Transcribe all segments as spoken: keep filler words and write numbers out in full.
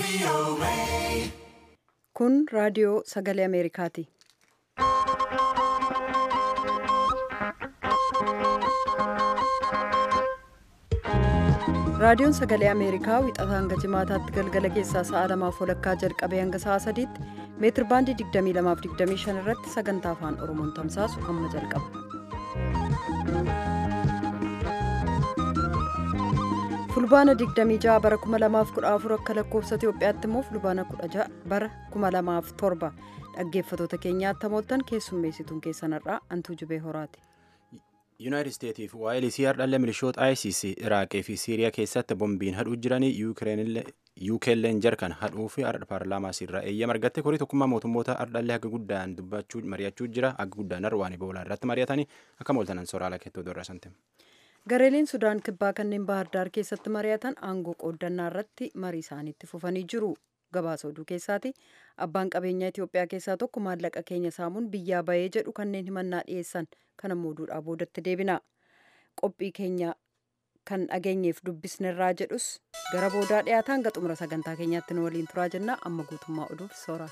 Kun raadiyoo sagalee Ameerikaati. Raadiyoon sagalee Ameerikaa wixataa hanga jimaataatti galgala keessaa sa'a lamaaf walakkaa jalqabee hanga sa'a sadiitti meetir baandii digdamii lamaaf digdamii shan irratti sagantaa afaan Oromoon tamsaasu amma jalqaba. Fulbaana digdamii ja'a bara kuma lamaaf kudha afur akka lakkoofsa Itoophiyaatti immoo fulbaana kudha ja'a bara kuma lamaaf torba dhaggeeffatoota keenyaatti hamoottan keessummeessituun keessanirraa Antuu Jubee Horaati. Yuunaayitid Isteetiif waa'ee Liisiyaar dhalle milishoota ISIS Iraaqii fi Siiriyaa keessatti bombiin hadhuu jiranii yuukeelleen jarkan hadhuu fi ardha paarlaamaas irraa eeyyama argatte korii tokkummaa mootummoota ardhallee haga guddaan dubbachuu mari'achuu jira haga guddaan arwaanii boolaa irratti mari'atanii akka mooltanan sooraalaa keettoo doorra sante. Gareeleen Sudaan kibbaa kanneen Baahirdaar keessatti mari'atan aangoo qooddannaa irratti marii isaaniitti fufanii jiru. Gabaasa oduu keessaati abbaan qabeenyaa Itoophiyaa keessaa tokko maallaqa keenya saamuun biyyaa bahee jedhu kanneen himannaa dhiyeessan kan ammoo oduudhaa boodatti deebina. Qophii keenya kan dhageenyeef dubbisnerraa jedhus gara boodaa dhiyaataan hanga xumura sagantaa keenyaatti nu waliin turaa jenna amma guutummaa oduuf soora.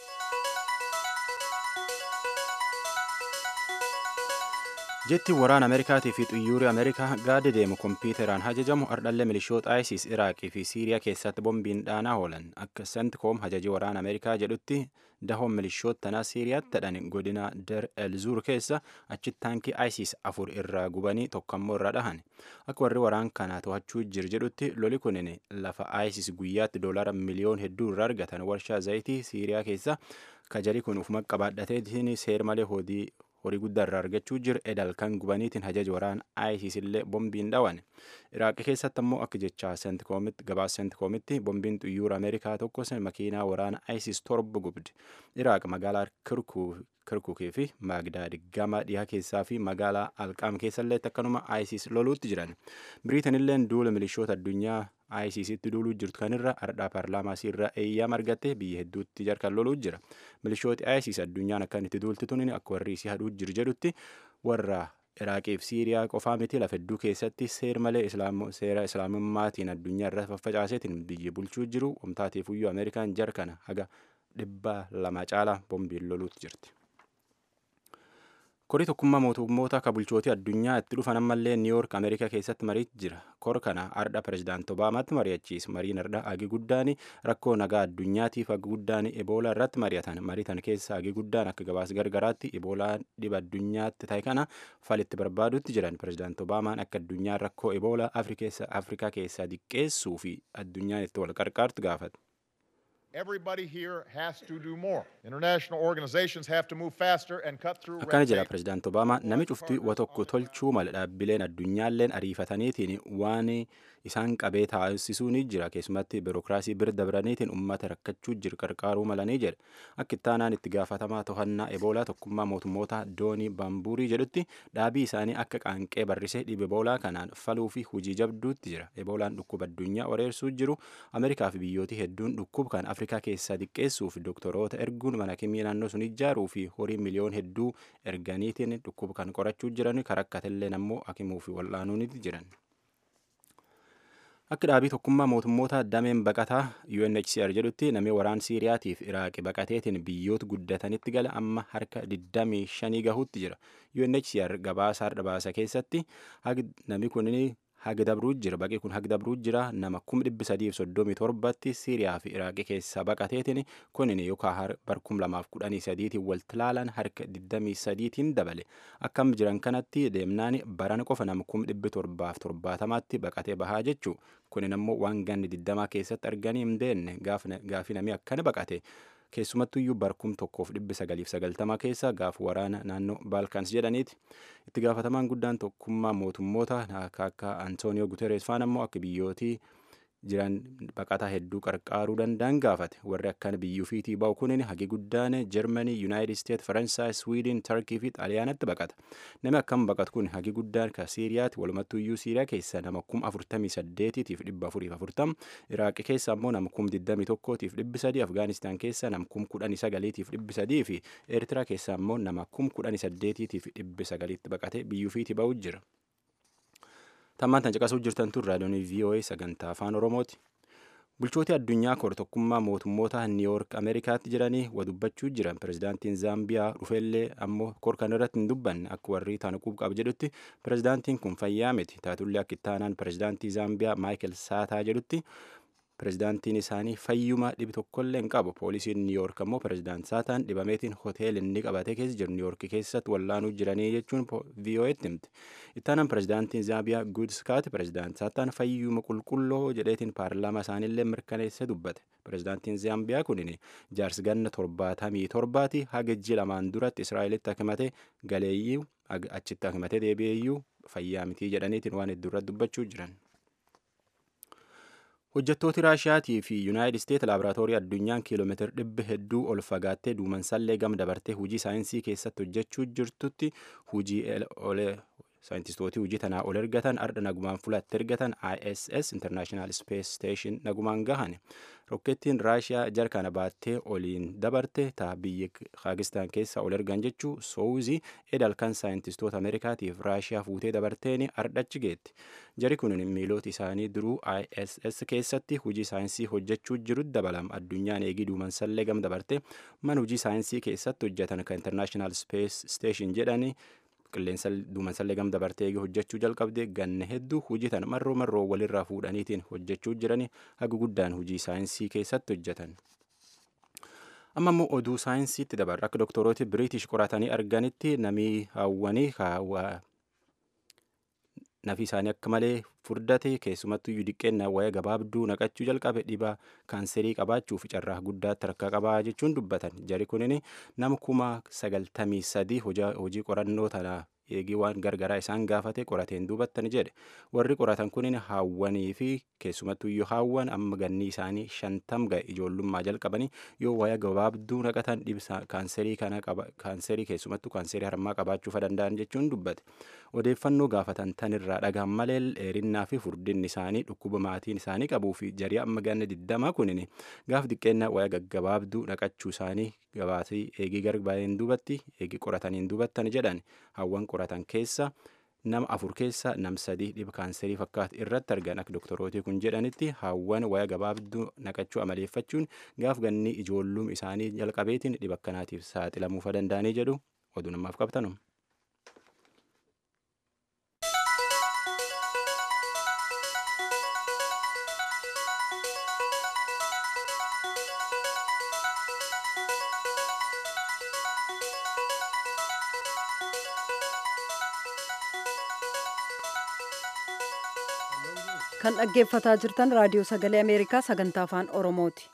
Jetti waraana Ameerikaatii fi xiyyaarri Ameerikaa gaadde deemu kompiitaraan hajajamu ardhallee milishoota ISIS Iraaqii fi Siiriyaa keessatti bombiin dhaanaa oolan akka Sentkoom hajajii waraana Ameerikaa jedhutti dahoon milishoota tanaa Siiriyaatti tadhan godina Der El-Zur keessa achitti taankii ISIS afur irraa gubanii tokkammoo irra dhahan akka warri waraan kanaa to'achuu jir jedhutti loli kunin lafa ISIS guyyaatti doolaara miliyoon hedduu irraa argatan warshaa zayitii Siiriyaa keessa kajarii kun ufuma qabaadhatee seer malee hodii horii guddaa irraa argachuu jira edal kan gubaniitiin hajaji waraan ISIS illee bombiin dhawan Iraaqii keessatti ammoo akka jechaa Sentkoomitti gabaasa Sentkoomitti bombiin xiyyaara Ameerikaa tokko makiinaa waraana ISIS torba gubdi Iraaq magaalaa Kirkukii fi Maagdaad gama dhihaa keessaa fi magaalaa Alqaam keessallee akkanuma ISIS loluutti jiran Biriitan illeen duula milishoota addunyaa ISISitti duuluu jirtu kanirra ardhaa paarlaamaasii irra eeyyama argatte biyya hedduutti jarkan loluu jira milishooti ISIS addunyaan akkan itti duulti tunin akka warri isii hadhuu jiru jedhutti warra Iraaqii fi Siiriyaa qofaa miti lafa hedduu keessatti seer malee seera islaamummaatiin addunyaa irra faffacaaseetiin biyya bulchuu jiru wamtaateef iyyuu Ameerikaan jarkana haga dhibba lama caalaa bombiin loluutti jirti. Korii tokkummaa mootummoota akka bulchootii addunyaa itti dhufan ammallee Niiwuyoork Ameerikaa keessatti mariitti jira. Kor kana ardha pirezidaantii Obaamaatti mari'achiisa. Mariin ardha hagi guddaan rakkoo nagaa addunyaatiif hagi guddaan Eboolaa irratti mari'atan. Mariitan keessa hagi guddaan akka gabaasa gargaraatti Eboolaan dhiba addunyaatti ta'e kana falitti barbaadutti jiran. Pirezidaantii Obaamaan akka addunyaan rakkoo Eboolaa Afrikaa keessaa diqqeessuu fi addunyaan itti wal qarqaartu gaafate. Everybody here has to do more. International organizations have to move faster and cut through red tape. Akkana jedha pirezidaantii Obaamaa nami cuftii wa tokko tolchuu mala dhaabbileen addunyaalleen ariifataniitiin waan isaan qabee taasisuu ni jira keessumatti biirokiraasii bira dabraniitiin uummata rakkachuu jiru qarqaaruu malanii jedha akka ittaanaan itti gaafatamaa to'annaa Eboolaa tokkummaa mootummoota Doonii Baambuurii jedhutti dhaabii isaanii akka qaanqee barrisee dhibe Eboolaa kanaan faluu fi hujii jabduutti jira Eboolaan dhukkuba addunyaa wareersuu jiru Ameerikaa fi biyyooti hedduun dhukkuba kan Afrikaa keessaa diqqeessuu fi doktoroota erguun mana kimii naannoo sun ijaaruu fi horii miliyoon hedduu erganiitiin dhukkuba kan qorachuu jiran karakkatellee ammoo hakimuu fi wal'aanuuniti jiran. Akka dhaabii tokkummaa mootummoota dameen baqataa U N H C R jedhutti namni waraan Siiriyaatiif Iraaqi baqateetiin biyyoota guddatanitti gala amma harka digdamii shanii gahuutti jira. U N H C R gabaasa har'a baasa keessatti namni kun haga dabruu jira baqi kun haga dabruu jira nama kuma dhibba sadii fi soddomii torbatti Siiriyaa fi Iraaqi keessa baqateetiin kunin yookaan bar kuma lamaaf kudhanii sadiitiin walitti ilaalan harka digdamii sadiitiin dabale akkam jiran kanatti deemnaan baran qofa nama kuma dhibba torbaaf torbaatamaatti baqatee bahaa jechuu kunin ammoo waan ganni digdamaa keessatti arganii hin deenne gaafi namni akkana baqate. Keessumattuyyuu barkum tokkoof dhibba sagaliif sagaltamaa keessa gaafa waraana naannoo Baalkaans jedhaniiti itti gaafatamaan guddaan tokkummaa mootummoota akka Antooniyoo Guterees faan ammoo akka biyyootii jiran baqataa hedduu qarqaaruu danda'an gaafate warri akkan biyyuu fiitii ba'u kunin hagi guddaan Jarmanii, Yuunaayitid Isteet, Faransaay, Swiidin, Tarkii fi Xaaliyaanatti baqata. Namni akkam baqatu kun hagi guddaan ka Siiriyaati walumattuyyuu Siiriyaa keessa nama kuma afurtamii saddeetiitiif dhibba afuriif afurtam, Iraaqi keessa ammoo nama kuma digdamii tokkootiif dhibbi sadii, Afgaanistaan keessa nama kuma kudhanii sagaliitiif dhibbi sadii fi Eertiraa keessa ammoo nama kuma kudhanii saddeetiitiif dhibbi sagaliitti baqatee biyyuu fiitii ba'u jira. Tammaan tan caqasuu jirtan tun raadiyoon V O A sagantaa afaan Oromooti. Bulchooti addunyaa kor tokkummaa mootummoota Niiwuork Ameerikaatti jiranii wa dubbachuu jiran pirezidaantiin Zaambiyaa dhufeellee ammoo kor kan irratti hin dubbanne akka warri tanuquub qaba jedhutti pirezidaantiin kun fayyaa miti taatullee akka ittaanaan pirezidaantii Zaambiyaa Maayikel Saataa jedhutti pirezidaantiin isaanii fayyuma dhibi tokkollee hin qabu. Poolisiin Niiwuork ammoo pirezidaanti Saataan dhibameetiin hoteela inni qabatee keessa jiru Niiwuork keessatti wallaanuu jiranii jechuun V O Etti himte. Ittaanaan pirezidaantiin Zaambiyaa Guudskaati pirezidaanti Saataan fayyuma qulqulloo jedheetiin paarlaamaa isaaniillee mirkaneessee dubbate. Pirezidaantiin Zaambiyaa kunin jaarsi ganna torbaatamii torbaati haga ji'a lamaan duratti Israa'elitti hakimatee galeeyyuu achitti hakimatee deebi'eeyyuu fayyaa mitii jedhaniitiin waan hedduurratti dubbachuu jiran. Hojjettooti Raashiyaatii fi Yuunaayitid Isteet laaboraatoorii addunyaan kiiloomeetira dhibba hedduu ol fagaattee duumansallee gam dabartee hujii saayinsii keessatti hojjechuu jirtutti hujii saayintistooti hujii tanaa ol ergatan ardha nagumaan fulatti ergatan I S S International Space Station nagumaan gahan. Rokkeettiin Raashiyaa jarkana baattee oliin dabarte taa biyya Kaagistaan keessa ol ergan jechuu Souzii edalkan saayintistoota Ameerikaatiif Raashiyaa fuutee dabarteeni ardhachi geetti. Jari kun miilooti isaanii duruu I S S keessatti hujii saayinsii hojjechuu jiru dabalam addunyaan eegii duumansallee gam dabarte man hujii saayinsii keessatti hojjetan kan International Space Station jedhani qilleensa duumansallee gam dabartee eegii hojjechuu jalqabde ganna hedduu hujii tan marroo marroo walirraa fuudhaniitiin hojjechuu jirani haga guddaan hujii saayinsii keessatti hojjetan. Amma immoo oduu saayinsiitti dabarra akka doktorooti Biriitish qoratanii arganitti namii hawwanii kaawwaa nafi isaanii akka malee furdate keessumattuu iyyuu diqqeennaa waya gabaabduu naqachuu jalqabe dhibaa kaanserii qabaachuu fi carraa guddaatti rakkaa qabaa jechuun dubbatan. Jari kunin nama kuma sagaltamii sadii hojii qorannoo tanaa eegii waan gargaraa isaan gaafate qorateen duubattan jedhe. Warri qoratan kunin haawwanii fi keessumattuu iyyuu haawwan amma ganni isaanii shantam ga'e ijoollummaa jalqabanii yoo waya gabaabduu naqatan dhibsa kaanserii kana qaba kaanserii keessumattuu kaanserii harmaa qabaachuu danda'an jechuun dubbate. Odeeffannoo gaafatan tanirraa dhagaan malee dheerinnaa fi furdinni isaanii dhukkuba maatiin isaanii qabuu fi jarii amma ganna digdamaa kunin gaaf diqqeennaa waya gaggabaabduu naqachuu isaanii gabaasii eegii garbaa'een duubatti eegii qorataniin duubattan jedhan hawwan qoratan keessa nama afur keessa nam sadii dhiba kaanserii fakkaatu irratti argan akka doktorootii kun jedhanitti hawwan waya gabaabduu naqachuu amaleeffachuun gaaf ganni ijoollum isaanii jalqabeetiin dhiba akkanaatiif saaxilamuufa danda'anii jedhu oduu namaaf qabtanu. Kan dhaggeeffataa jirtan raadiyoo sagalee Ameerikaa sagantaa afaan Oromooti.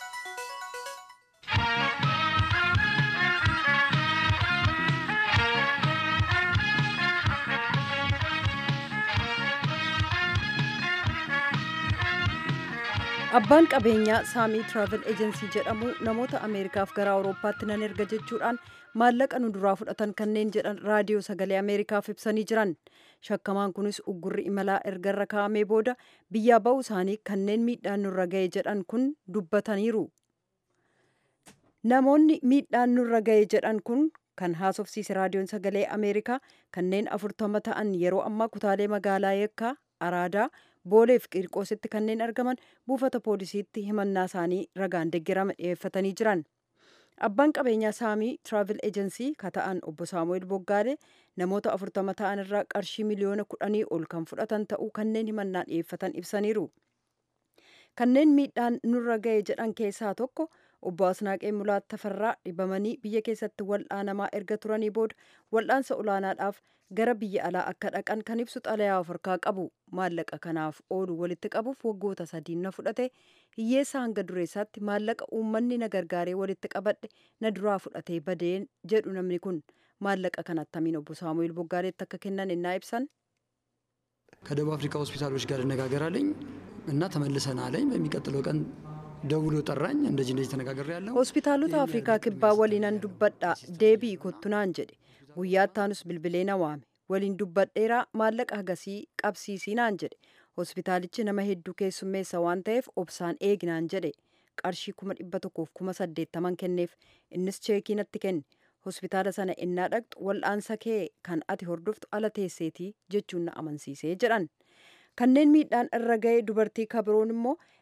Abbaan qabeenyaa Saamii Travel Agency jedhamu namoota Ameerikaaf gara Awurooppaatti nan erga jechuudhaan maallaqa nu duraa fudhatan kanneen jedhan raadiyoo sagalee Ameerikaaf ibsanii jiran. Shakkamaan kunis uggurri imalaa ergarra kaa'amee booda biyyaa ba'uu isaanii kanneen miidhaan nurra ga'e jedhan kun dubbataniiru. Namoonni miidhaan nurra ga'e jedhan kun kan haasofsiise raadiyoon sagalee Ameerikaa kanneen afurtama ta'an yeroo ammaa kutaalee magaalaa Yekkaa, Araadaa, Boolee fi Qiirqoositti kanneen argaman buufata poolisiitti himannaa isaanii ragaan deeggarama dhiyeeffatanii jiran. Abbaan qabeenyaa Saamii Travel Agency ka ta'an obbo Saamu'eel Boggaalee namoota afurtama ta'an irraa qarshii miliyoona kudhanii ol kan fudhatan ta'uu kanneen himannaa dhiyeeffatan ibsaniiru. Kanneen miidhaan nurra ga'e jedhan keessaa tokko obbo Asnaaqee Mulaat Tafarraa dhibamanii biyya keessatti wal'aanamaa erga turanii booda wal'aansa olaanaadhaaf gara biyya alaa akka dhaqan kan ibsu xalayaa of harkaa qabu. Maallaqa kanaaf oolu walitti qabuuf waggoota sadiin na fudhate hiyyeessa hanga dureessaatti maallaqa uummanni na gargaaree walitti qabadhe na duraa fudhatee badeen jedhu namni kun maallaqa kan attamiin obbo Saamu'eel Boggaaleetti akka kennan innaa ibsan. ከደቡብ አፍሪካ ሆስፒታሎች ጋር እነጋገራለኝ እና ተመልሰና አለኝ በሚቀጥለው ቀን ደውሎ ጠራኝ እንደዚህ እንደዚህ ተነጋግሬያለሁ hospitaalota afrikaa kibbaa waliinan dubbadha deebii kottunaan jedhe guyyaattanus bilbilee na waame waliin dubbadheeraa maallaqa hagasii qabsiisinaan jedhe hospitaalichi nama hedduu keessummeessa waan ta'eef obsaan eeginaan jedhe qarshii kuma dhibba tokkoof kuma saddeettaman kenneef innis cheekii natti kenne hospitaala sana innaa dhaqxu wal'aansa kee kan ati hordoftu ala teesseetii jechuun na amansiisee jedhan. Kanneen miidhaan irra ga'e dubartii kabiroon immoo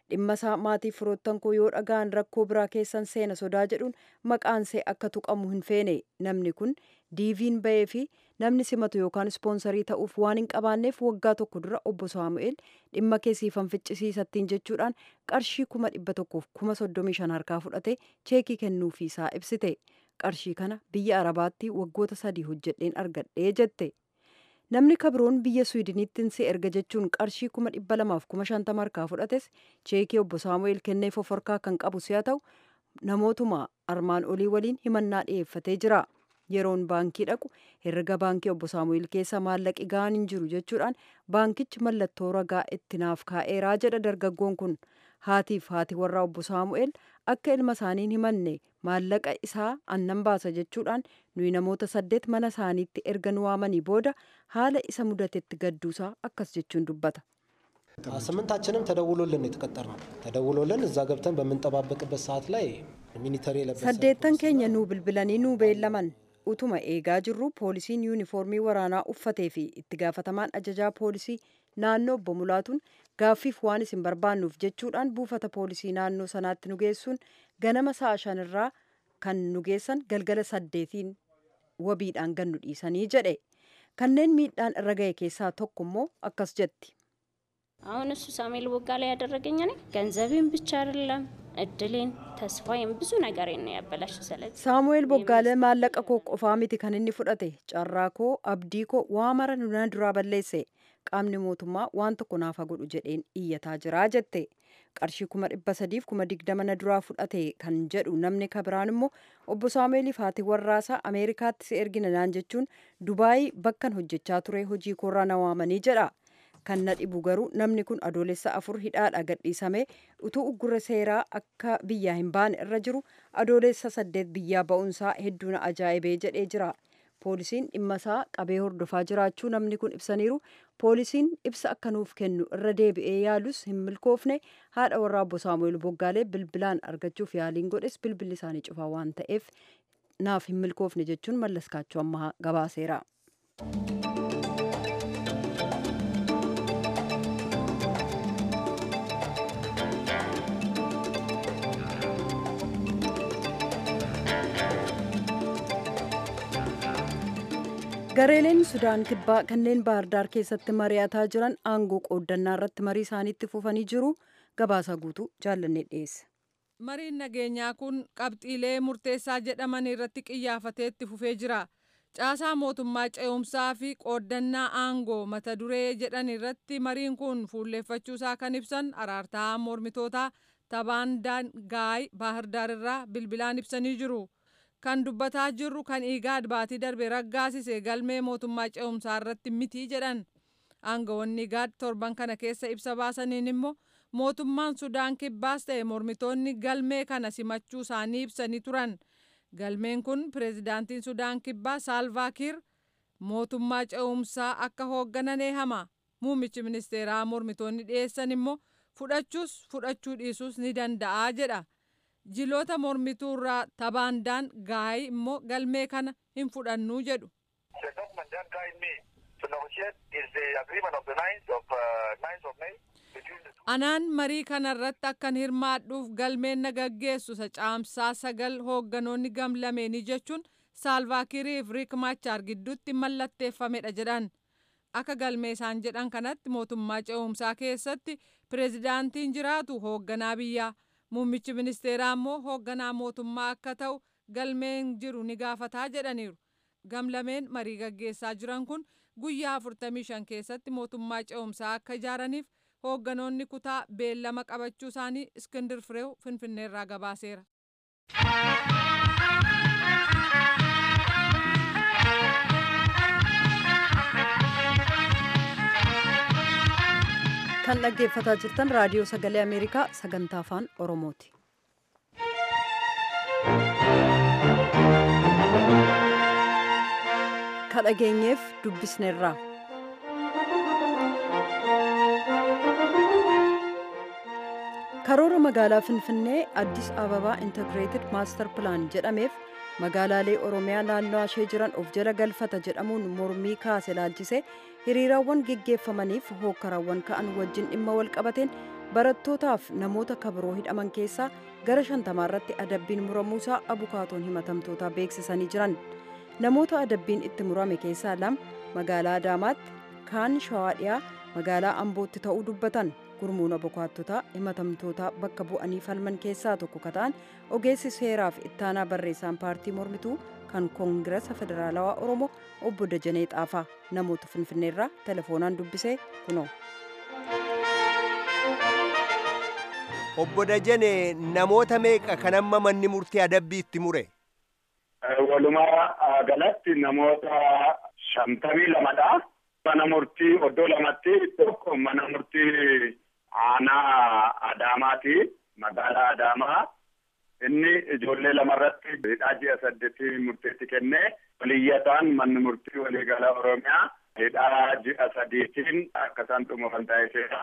dhimma isaa maatii firoottan koo yoo dhaga'an rakkoo biraa keessan seena sodaa jedhuun maqaansee akka tuqamu hin feene. Namni kun diiviin ba'ee fi namni simatu yookaan ispoonsarii ta'uuf waan hin qabaanneef waggaa tokko dura obbo Saamu'eel dhimma keessiifan ficcisiisattiin jechuudhaan qarshii kuma dhibba tokkoof kuma soddomii shan harkaa fudhate cheekii kennuufiisaa ibsite. Qarshii kana biyya Arabaatti waggoota sadii hojjedheen argadhee jette. Namni kabiroon biyya Swiidiniitti si erga jechuun qarshii kuma dhibba lamaaf kuma shantama harkaa fudhates cheekii obbo Saamu'eel kenneef of harkaa kan qabu si'a ta'u namootuma armaan olii waliin himannaa dhiyeeffatee jira. Yeroon baankii dhaqu herrega baankii obbo Saamu'eel keessa maallaqi gahaan hin jiru jechuudhaan baankichi mallattoo ragaa itti naaf kaa'eeraa jedha dargaggoon kun. Haatiif haati warraa obbo Saamu'eel akka ilma isaaniin himanne maallaqa isaa annan baasa jechuudhaan nuyi namoota saddeet mana isaaniitti erga nu waamanii booda haala isa mudatetti gadduusaa akkas jechuun dubbata. ስምንታችንም ተደውሎልን የተቀጠርነው ተደውሎልን እዛ ገብተን በመንጠባበቅበት ሰዓት ላይ ሚሊተሪ ለበሰ saddeettan keenya nuu bilbilanii nuu beellaman utuma eegaa jirru poolisiin yuunifoormii waraanaa uffatee fi itti gaafatamaan ajajaa poolisii naannoo obbo Mulaatuun gaaffiif waan isin barbaannuuf jechuudhaan buufata poolisii naannoo sanaatti nu geessuun ganama sa'a shanirraa kan nu geessan galgala saddeetiin wabiidhaan gannu dhiisanii jedhe. Kanneen miidhaan irra ga'e keessaa tokko immoo akkas jetti. አሁን እሱ ሳሙኤል ቦጋላ ያደረገኝ እኔ ገንዘቤን ብቻ አይደለም እድሌን ተስፋዬን ብዙ ነገሬን ነው ያበላሽ። ስለዚህ ሳሙኤል ቦጋለ maallaqa koo qofaa miti kan inni fudhate carraa koo abdii koo waa mara nuna duraa balleesse qaamni mootummaa waan tokko naaf godhu jedheen iyyataa jira jette. Qarshii kuma dhibba sadiif kuma digdama na duraa fudhate kan jedhu namni kabiraan immoo obbo Saamu'eeliif haati warraasaa Ameerikaatti si ergina naan jechuun Dubaayii bakkan hojjechaa ture hojii koorraa na waamanii jedha. Kan na dhibu garuu namni kun adoolessa afur hidhaadha gadhiisame utuu uggura seeraa akka biyyaa hin baane irra jiru adoolessa saddeet biyyaa ba'uunsaa hedduu na ajaa'ibee jedhee jira. Poolisiin dhimma isaa qabee hordofaa jiraachuu namni kun ibsaniiru. Poolisiin ibsa akka nuuf kennu irra deebi'ee yaalus hin milkoofne. Haadha warraa obbo Saamu'eel Boggaalee bilbilaan argachuuf yaaliin godhes bilbilli isaanii cufaa waan ta'eef naaf hin milkoofne jechuun Mallaskaachuu Ammahaa gabaaseera. Gareeleen Sudaan kibbaa kanneen Baahirdaar keessatti mari'ataa jiran aangoo qooddannaa irratti marii isaaniitti fufanii jiru. Gabaasa guutuu jaallannee dhiyeesse. Mariin nageenyaa kun qabxiilee murteessaa jedhaman irratti qiyyaafatee itti fufee jira. Caasaa mootummaa ce'umsaa fi qooddannaa aangoo mata duree jedhan irratti mariin kun fuulleeffachuusaa kan ibsan araartaa mormitootaa Tabaandaan Gaay Baahirdaar irraa bilbilaan ibsanii jiru. Kan dubbataa jirru kan Igaad baatii darbe raggaasise galmee mootummaa ce'umsaa irratti miti jedhan. Aangawoonni Igaad torban kana keessa ibsa baasaniin immoo mootummaan Sudaan kibbaas ta'e mormitoonni galmee kana simachuu isaanii ibsanii turan. Galmeen kun pireezidaantiin Sudaan kibbaa Saalvaa Kiir mootummaa ce'umsaa akka hoogganan eehama. Muummichi ministeeraa mormitoonni dhiyeessan immoo fudhachuus fudhachuu dhiisuus ni danda'a jedha. Jiloota mormituu irraa Tabaandaan Gaay immoo galmee kana hin fudhannuu jedhu. Anaan marii kana irratti akkan hirmaadhuuf galmeen na gaggeessu isa caamsaa sagal hoogganoonni gamlameenii jechuun Saalvaa Kiiriif Riik Maachaar gidduutti mallatteeffamedha jedhan. Akka galmee isaan jedhan kanatti mootummaa ce'umsaa keessatti pireezidaantiin jiraatu hoogganaa biyyaa. Muummichi ministeeraa immoo hoogganaa mootummaa akka ta'u galmeen jiru ni gaafataa jedhaniiru. Gamlameen marii gaggeessaa jiran kun guyyaa afurtamii shan keessatti mootummaa ce'umsaa akka ijaaraniif hoogganoonni kutaa beellama qabachuu isaanii Iskindir Fireew Finfinneerraa gabaaseera. Kan dhaggeeffataa jirtan raadiyoo sagalee Ameerikaa sagantaa afaan Oromooti. Kan dhageenyeef dubbisneerraa. Karoora magaalaa Finfinnee Addis Ababaa Integrated Master Plan jedhameef magaalaalee Oromiyaa naannoo ishee jiran of jala galfata jedhamuun mormii kaase ilaalchisee hiriiraawwan geggeeffamaniif hookkarawwan ka'an wajjin dhimma wal qabateen barattootaaf namoota kabiroo hidhaman keessaa gara shantamaa irratti adabbiin muramuusaa abukaatoon himatamtootaa beeksisanii jiran. Namoota adabbiin itti murame keessaa lama magaalaa Adaamaatti, kaan Shawaa Dhiyaa magaalaa Ambootti ta'uu dubbatan. Gurmuun abukaattotaa himatamtoota bakka bu'anii falman keessaa tokko ka ta'an ogeessi seeraaf ittaanaa barreessaan paartii mormituu kan koongirasa federaalawaa Oromoo obbo Dajanee Xaafaa namoota Finfinneerraa telefoonaan dubbisee kunoo. Obbo Dajanee, namoota meeqa kan amma manni murtii adabbii itti mure? Walumaa galatti namoota shantamii lamadha. Mana murtii oddoo lamatti tokko mana murtii aanaa Adaamaati, magaalaa Adaamaa. Inni ijoollee lamarratti hidhaa ji'a saddeetii murteetti kenne. Waliyyataan manni murtii waliigalaa Oromiyaa hidhaa ji'a sadiitiin akka isaan xumuran taasiseera.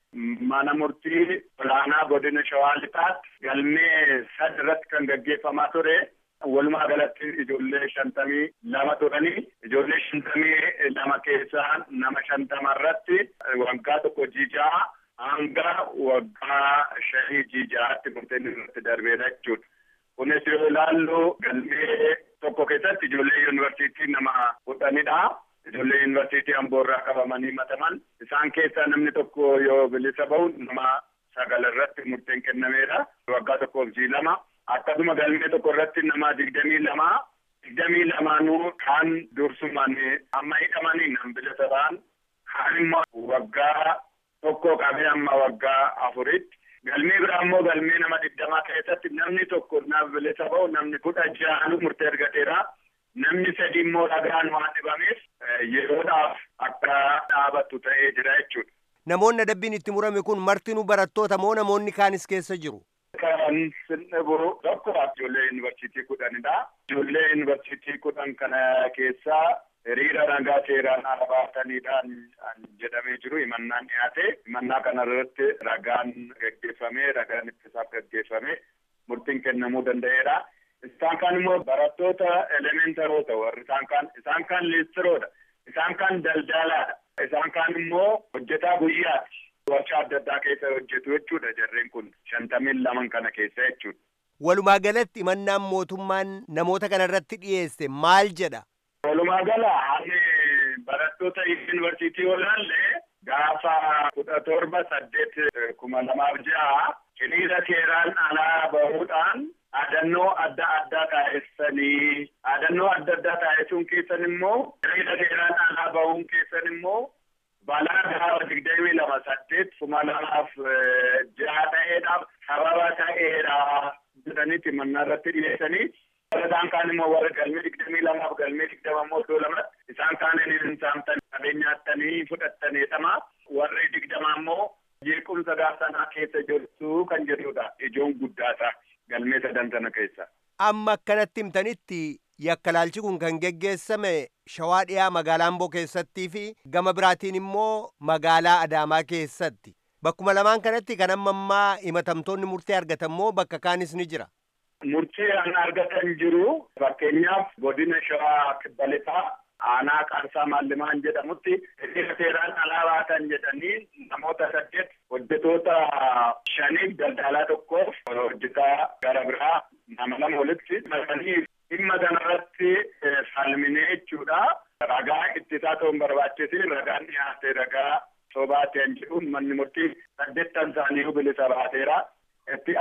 Mana murtii olaanaa godina Shawaa Lixaatti galmee sadi irratti kan gaggeeffamaa ture. Walumaa galatti ijoollee shantamii lama turanii ijoollee shantamii lama keessaa nama shantama irratti waggaa tokko jijaa hanga waggaa shanii jijaatti murteen irratti darbeera jechuudha. Kunis yoo ilaallu galmee tokko keessatti ijoollee yuunivarsiitii nama kudhanidha. Ijoollee yuunivarsiitii Amboorraa qabamanii himataman. Isaan keessaa namni tokko yoo bilisa bahu nama sagal irratti murteen kennameera. Waggaa tokkoof jii lama. Akkasuma galmee tokko irratti nama digdamii lama. Digdamii lamaanuu kaan dursumaan amma hidhamanii nam bilisa ta'an. Kaan immoo waggaa tokko qabee amma waggaa afuritti. Galmee biraa immoo galmee nama digdamaa keessatti namni tokko nama bilisa bahu namni kudha ja'aanu murtee argateera. Namni sadi immoo dhagaan waan dhibameef yeroodhaaf akka dhaabattu ta'ee jira jechuudha. Namoonni adabbiin itti murame kun martinuu barattoota moo namoonni kaanis keessa jiru? Kan sinnibu tokko ijoollee yuunivarsiitii kudhanidha. Ijoollee yuunivarsiitii kudhan kana keessaa hiriira nagaa seeraan ala baataniidhaan jedhamee jiru himannaan dhiyaate. Himannaa kana irratti ragaan gaggeeffamee ragaan ittisaaf gaggeeffamee murtiin kennamuu danda'eera. Isaan kaan immoo barattoota elementaroota warri isaan kaan isaan kaan leessiroodha. Isaan kaan daldalaadha. Isaan kaan immoo hojjetaa guyyaati. Warshaa adda addaa keessa hojjetu jechuudha jarreen kun shantamii laman kana keessa jechuudha. Walumaa galatti himannaan mootummaan namoota kana irratti dhiyeesse maal jedha? Walumaa gala haalli barattoota yuunivarsiitii olaallee gaafa kudha torba saddeet kuma lamaaf ja'a hiriira seeraan alaa bahuudhaan Adannoo adda addaa taasisanii adannoo adda addaa taasisuun keessan immoo hiriira seeraan alaa bahuun keessan immoo balaa gaafa digdamii lama saddeet kuma lamaaf ja'a ta'eedhaaf sababa ta'eera jedhaniiti himannaa irratti dhiyeessanii isaan kaan immoo warra galmee digdamii lamaaf galmee digdama immoo iddoo lamatti isaan kaaniin hin saamtan qabeenyaatanii fudhattaneedhama warri digdama immoo jeequmsa gaafsanaa keessa jirtu kan jedhudha ijoon guddaasaa. Galmee sadan sana keessa. Amma akkanatti himtanitti yakka laalchi kun kan geggeessame Shawaa Dhiyaa magaalaa Amboo keessattii fi gama biraatiin immoo magaalaa Adaamaa keessatti. Bakkuma lamaan kanatti kan amma ammaa himatamtoonni murtee argatan moo bakka kaanis ni jira? Murtee an argatan jiru fakkeenyaaf godina Shawaa Kibba Lixaa aanaa Qaarsaa Maallimaan jedhamutti hiriira seeraan alaa baatan jedhanii namoota saddeet hojjetoota shaniif daldalaa tokkoof hojjetaa gara biraa nama lama walitti maranii dhimma kanarratti falminee jechuudha. Ragaa ittisaa ta'uun barbaachise ragaan dhiyaate ragaa sobaa ta'an jedhuun manni murtii saddeettan isaanii bilisa baateera. Itti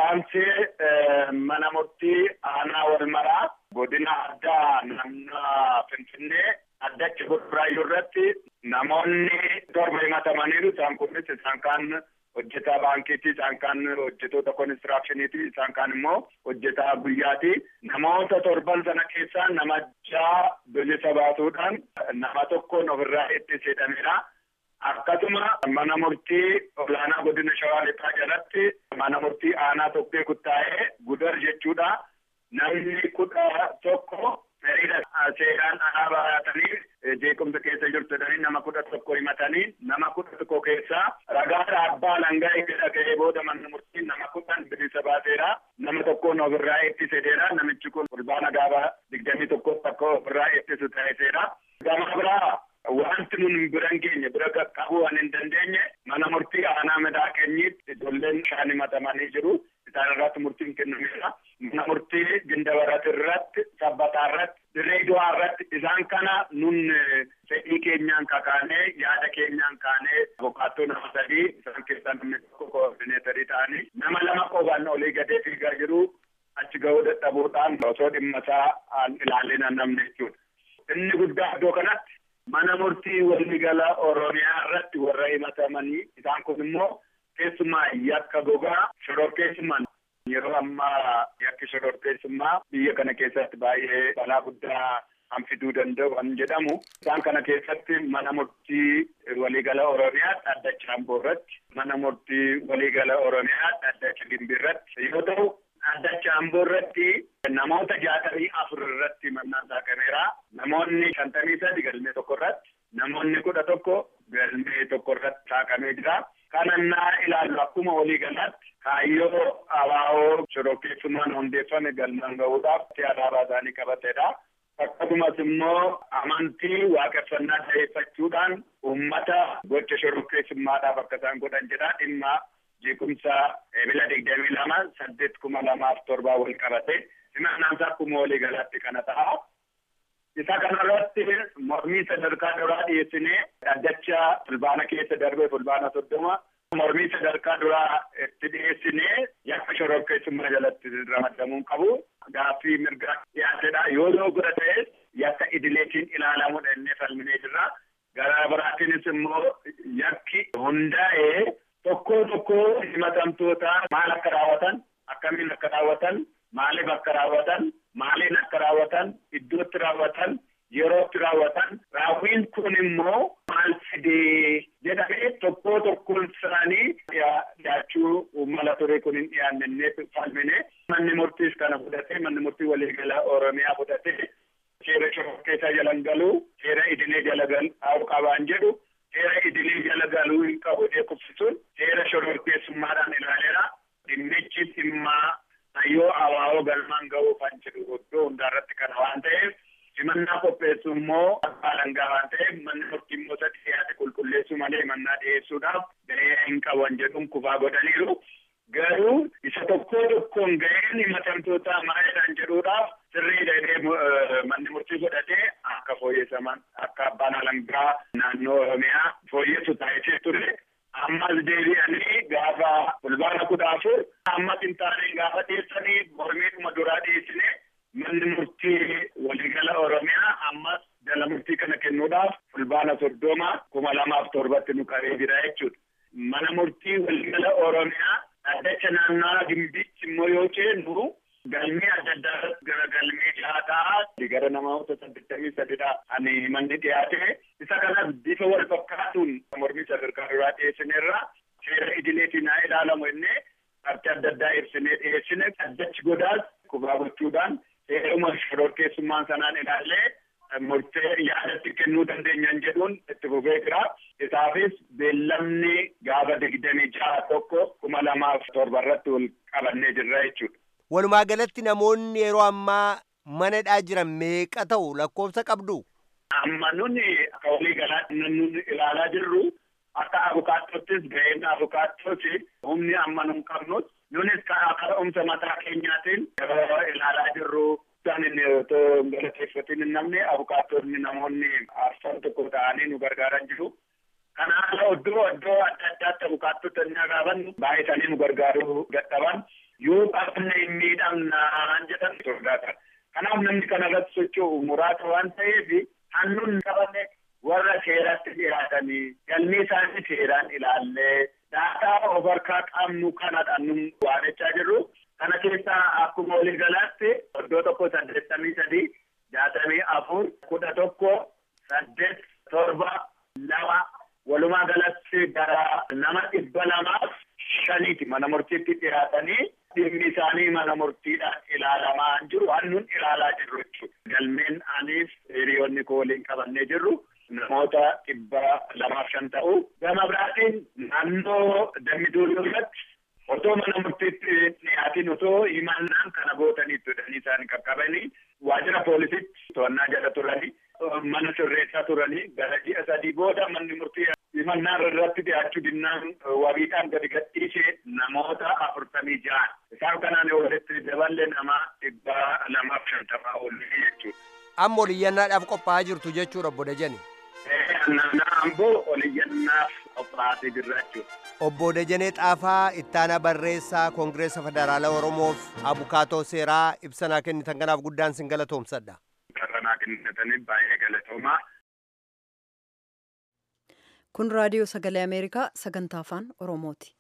aansee mana murtii aanaa Walmaraa godina addaa naannoo Finfinnee addacha Burraayyuu irratti namoonni torba himatamaniiru. Isaan kunis isaan kaan hojjetaa baankiiti, isaan kaan hojjetoota konistiraakshiiniiti, isaan kaan immoo hojjetaa guyyaati. Namoota torban sana keessaa nama ja'a bilisa baasuudhaan nama tokkoon ofirraa ittiseedhameera. Akkasuma mana murtii olaanaa godina Shawaa Lixaa jalatti mana murtii aanaa Tokkee Kuttaa'ee Gudar jechuudha. Namni kudha tokko hiriira seeraan alaa baatanii jeequmsa keessa jirtu jedhanii nama kudha tokko himatanii nama kudha tokko keessaa ragaa abbaa alangaa dhaga'ee booda manni murtii nama kudhan bilisa baaseera. Nama tokkoon ofirraa ittiseera. Namichi kun fulbaana gaafa digdamii tokkoof akka ofirraa ittisu taasiseera. Gama biraa wanti nun bira hin geenye bira qaqqabuu waan hin dandeenye mana murtii aanaa medaa keenyitti ijoolleen shan himatamanii jiru. Isaan irratti murtiin kennameera. Mana murtii Gindabarat irratti, Sabbataa irratti, Dirreedawaa irratti isaan kana nun fedhii keenyaan kakaanee yaada keenyaan kaanee abukaattoo nama sadii isaan keessaa namni tokko koordineetarii ta'anii nama lama qofaan olii gadee fiigaa jiru achi ga'uu dadhabuudhaan osoo dhimma isaa ilaaleen namni jechuudha. Inni guddaa iddoo kanatti mana murtii waliigala Oromiyaa irratti warra himatamanii isaan kun immoo keessumaa yakka gogaa shororkeessummaan yeroo ammaa yakki shororkeessummaa biyya kana keessatti baay'ee balaa guddaa hanfiduu danda'u kan jedhamu. Isaan kana keessatti mana murtii waliigala Oromiyaa dhaddacha Amboo irratti, mana murtii waliigala Oromiyaa dhaddacha Gimbii irratti yoo ta'u, dhaddacha Amboo irratti namoota jaatamii afur irratti mannaan saaqameera. Namoonni shantamii sadi galmee tokko irratti, namoonni kudha tokko galmee tokko irratti saaqamee jira. Kanannaa ilaallu akkuma waliigalaatti kaayyoo abaa'oo shororkeessummaan hundeeffame galmaan ga'uudhaaf alaabaa isaanii qabateedha. Akkasumas immoo amantii waaqeffannaa ta'eeffachuudhaan uummata gocha shororkeessummaadhaaf akka isaan godhan jedha. Dhimma jeequmsa ebila digdamii lama saddeet kuma lamaaf torbaa wal qabate simannaan akkuma waliigalaatti kana ta'a. Isa kanarratti mormii sadarkaa duraa dhiyeessinee dhaddacha fulbaana keessa darbee fulbaana soddoma mormii sadarkaa duraa itti dhiyeessinee yakka shororkeessummaa jalatti ramadamuun qabu gaaffii mirgaa dhiyaateedha. Yoo yoo godha ta'es yakka idileetiin ilaalamudha innee falminee jirra. Gara biraatiinis immoo yakki hundaa'ee tokko tokko himatamtoota maal akka raawwatan akkamiin akka raawwatan maaliif akka raawwatan maaliin akka raawwatan iddootti raawwatan yerootti raawwatan raawwiin kun immoo maal fidee jedhamee tokko tokkoon isaanii dhiyaachuu mala ture kun hin dhiyaannee falmine. Manni murtiis kana fudhatee manni murtii waliigala Oromiyaa fudhatee seera shororkeessaa jalan galuu seera idilee jala galuu qabaan jedhu seera idilee jala galuu hin qabu jedhee kubsisuun seera shororkeessummaadhaan ilaaleera. Dhimmichi dhimma yoo abaa'oo galmaan ga'uu kan jedhu iddoo hundaarratti kana waan ta'eef simannaa qopheessu immoo abbaa alangaa waan ta'eef manni murtii immoo sadii dhiyaate qulqulleessuu malee mannaa dhiyeessuudhaaf gahee hin qaban jedhuun kufaa godhaniiru. Garuu isa tokko tokkoon gaheen himatamtoota maaliidhaan jedhuudhaaf sirrii dheedhee manni murtii godhatee akka fooyyessaman akka abbaan alangaa naannoo Oromiyaa fooyyessu taasisee ture. Ammas deebi'anii gaafa fulbaana kudha afur ammas hin taaneen gaafa dhiyeessanii mormiidhuma duraa dhiyeessinee manni murtii waliigala Oromiyaa ammas jala murtii kana kennuudhaaf fulbaana soddoma kuma lamaaf torbatti nu qabee jira jechuudha. Mana murtii waliigala Oromiyaa dhaddacha naannoo Gimbiitti immoo yoo jennu galmee adda addaa gara galmee jaataa gara namoota saddeettamii sadidha ani manni dhiyaate. Isa kanas bifa wal fakkaatuun mormii sadarkaa duraa dhiyeessineerra seera idileetiin haa ilaalamu innee qabxii adda addaa ibsinee dhiyeessine dhaddachi godaas kubaa gochuudhaan seeruma shororkeessummaan sanaan ilaallee murtee yaadatti kennuu dandeenyan jedhuun itti fufee jira. Isaafis beellamni gaafa digdamii jaha tokko kuma lamaaf torba irratti wal qabannee jirra jechuudha. Walumaa galatti namoonni yeroo ammaa manadhaa jiran meeqa ta'u lakkoofsa qabdu? Amma nuni akka walii galaatti nuni ilaalaa jirru akka abukaattoottis gaheen abukaattooti humni amma nun qabnus nunis ka'umsa mataa keenyaatiin yeroo ilaalaa jirru isaan inni otoo galateeffatiin hin namne abukaattonni namoonni arfan tokko ta'anii nu gargaaran jiru. Kanaaf iddoo iddoo adda addaatti abukaattota inni agaaban baay'isanii nu gargaaruu dadhaban yoo qabanne hin miidhamnaan jedhan sodaatan. Kanaaf namni kana irratti socho'u muraasa waan ta'eef hannuun qabanne warra seeratti dhiyaatanii galmee isaanii seeraan ilaallee daataa of harkaa qabnu kanadha nun waanechaa jirru. Kana keessaa akkuma walii galaatti iddoo tokko saddeettamii sadii jaatamii afur kudha tokko saddeet torba lama walumaa galatti gara nama dhibba lamaaf shaniiti mana murtiitti dhiyaatanii dhimmi isaanii mana murtiidhaan ilaalamaa jiru hannuun ilaalaa jirru jechuudha. Galmeen anis hiriyoonni koo waliin qabannee jirru namoota dhibba lamaaf shan ta'u. Gama biraatiin naannoo Dambidooloo irratti otoo mana murtiitti dhiyaatiin otoo himannaan kana gootaniitu dhanii isaanii qaqqabanii waajjira poolisitti to'annaa jala turanii mana sirreessaa turanii gara ji'a sadii booda manni murtii himannaa irratti dhiyaachuu dinnaan wabiidhaan gadi gadhiisee namoota afurtamii ja'an. Isaan kanaan walitti daballe nama dhibba lamaaf shantamaa oolanii jechuudha. Amma oliyyannaadhaaf qophaa'aa jirtu jechuudha obbo Dajane. Naannaa amboo oliyyannaaf qophaa'aa jirra jechuudha. Obbo Dajanee Xaafaa ittaanaa barreessaa Koongireesa Federaalaa Oromoof abukaatoo seeraa ibsanaa kennitan kanaaf guddaan sin galatoomsadha. Karranaa kennitaniif baay'ee galatoomaa. Kun raadiyoo sagalee Ameerikaa sagantaa afaan Oromooti.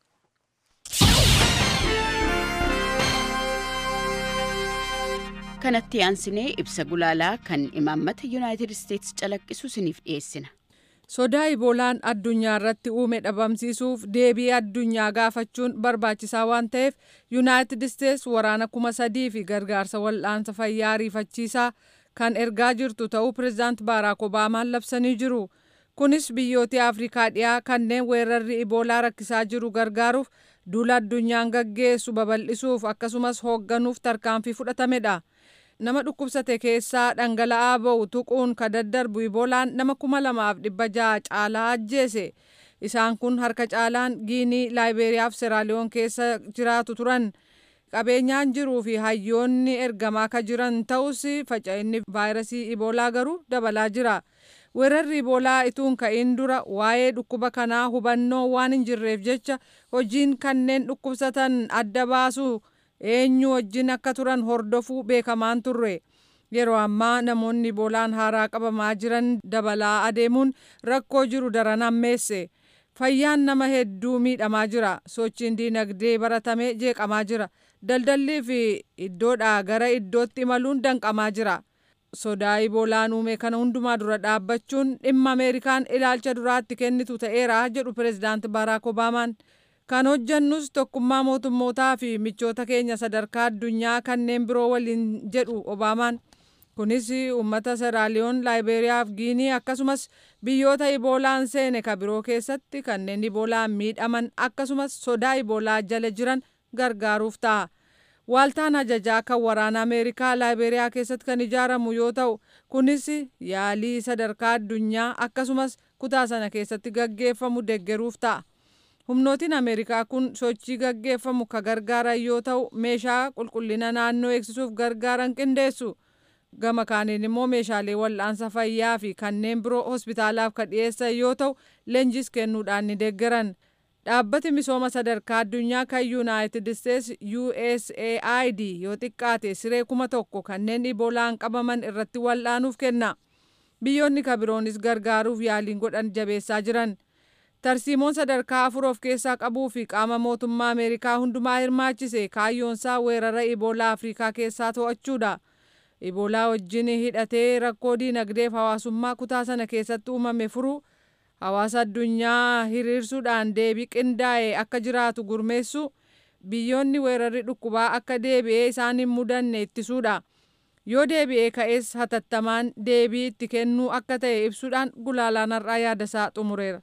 Kanatti aansinee ibsa gulaalaa kan imaammata Yuunaayitid Isteetsi calaqqisu isiniif dhiyeessina. Sodaa Iboolaan addunyaa irratti uume dhabamsiisuuf deebii addunyaa gaafachuun barbaachisaa waan ta'eef Yuunaayitid Isteetsi waraana kuma sadii fi gargaarsa wal'aansa fayyaa ariifachiisaa kan ergaa jirtu ta'uu pireezidaant Baaraak Obaamaan labsanii jiru. Kunis biyyoota Afrikaa dhiyaa kanneen weerarri Iboolaa rakkisaa jiru gargaaruuf duula addunyaan gaggeessu babal'isuuf akkasumas hoogganuuf tarkaanfii fudhatamedha. Nama dhukkubsate keessaa dhangala'aa ba'u tuquun ka daddarbu Iboolaan nama kuma lamaaf dhibba ja'a caalaa ajjeese. Isaan kun harka caalaan Giinii, Laayiberiyaa fi Seraaliyoon keessa jiraatu turan. Qabeenyaan jiruu fi hayyoonni ergamaa ka jiran ta'us faca'inni vaayirasii Iboolaa garuu dabalaa jira. Weerarri Iboolaa ituun ka'in dura waa'ee dhukkuba kanaa hubannoo waan hin jirreef jecha hojiin kanneen dhukkubsatan adda baasu eenyu wajjin akka turan hordofuu beekamaan turre. Yeroo ammaa namoonni Iboolaan haaraa qabamaa jiran dabalaa adeemuun rakkoo jiru daran hammeesse. Fayyaan nama hedduu miidhamaa jira. Sochiin diinagdee baratamee jeeqamaa jira. Daldallii fi iddoodhaa gara iddootti imaluun danqamaa jira. Sodaa Iboolaan uume kana hundumaa dura dhaabbachuun dhimma Ameerikaan ilaalcha duraatti kennitu ta'eera jedhu pireezidaant Baaraak Obaamaan. Kan hojjannus tokkummaa mootummootaa fi michoota keenya sadarkaa addunyaa kanneen biroo waliin jedhu Obaamaan. Kunis uummata Seraaliyoon, Laayiberiyaa fi Giinii akkasumas biyyoota Iboolaan seene ka biroo keessatti kanneen Iboolaan miidhaman akkasumas sodaa Iboolaa jala jiran gargaaruuf ta'a. Waaltaan ajajaa kan waraana Ameerikaa Laayiberiyaa keessatti kan ijaaramu yoo ta'u, kunis yaalii sadarkaa addunyaa akkasumas kutaa sana keessatti gaggeeffamu deeggaruuf ta'a. Humnootiin Ameerikaa kun sochii gaggeeffamu ka gargaaran yoo ta'u, meeshaa qulqullina naannoo eegsisuuf gargaaran qindeessu. Gama kaaniin immoo meeshaalee wal'aansa fayyaa fi kanneen biroo hospitaalaaf ka dhiyeessan yoo ta'u, leenjis kennuudhaan ni deeggaran. Dhaabbati misooma sadarkaa addunyaa kan Yuunaayitid Isteetsi U S A I D yoo xiqqaate siree kuma tokko kanneen Iboolaan qabaman irratti wal'aanuuf kenna. Biyyoonni ka biroonis gargaaruuf yaaliin godhan jabeessaa jiran. Tarsiimoon sadarkaa afur of keessaa qabuu fi qaama mootummaa Ameerikaa hundumaa hirmaachise kaayyoonsaa weerara Iboolaa Afrikaa keessaa to'achuudha. Iboolaa wajjin hidhatee rakkoo diinagdeef hawaasummaa kutaa sana keessatti uumame furuu, hawaasa addunyaa hiriirsuudhaan deebii qindaa'e akka jiraatu gurmeessu, biyyoonni weerarri dhukkubaa akka deebi'ee isaan hin mudanne ittisuudha. Yoo deebi'ee ka'es hatattamaan deebii itti kennuu akka ta'e ibsuudhaan gulaalaan har'aa yaadasaa xumureera.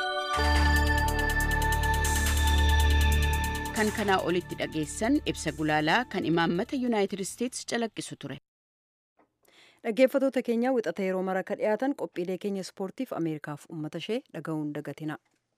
Kan kanaa olitti dhageessan ibsa gulaalaa kan imaammata Yuunaayitid Isteetsi calaqqisu ture. Dhaggeeffatoota keenya wixata yeroo mara ka dhiyaatan qophiilee keenya ispoortiif Ameerikaaf uummata ishee dhaga'uun dagatina.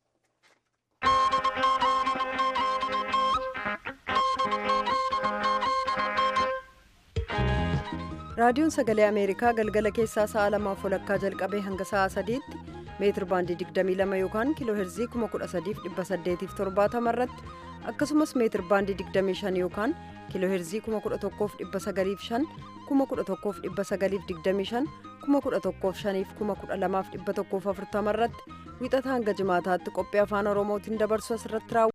Raadiyoon Sagalee Ameerikaa galgala keessaa sa'a lamaaf walakkaa jalqabee hanga sa'a sadiitti meetir baandii digdamii lama yookaan kiiloo heerzii kuma kudha sadiif dhibba saddeetiif torbaatama irratti akkasumas meetir baandii digdamii shan yookaan kiiloo heerzii kuma kudha tokkoof dhibba sagaliif shan kuma kudha tokkoof dhibba sagaliif digdamii shan kuma kudha tokkoof shaniif kuma kudha lamaaf dhibba tokkoof afurtama irratti wixata hanga jimaataatti qophii afaan oromootiin dabarsu asirratti raawwata.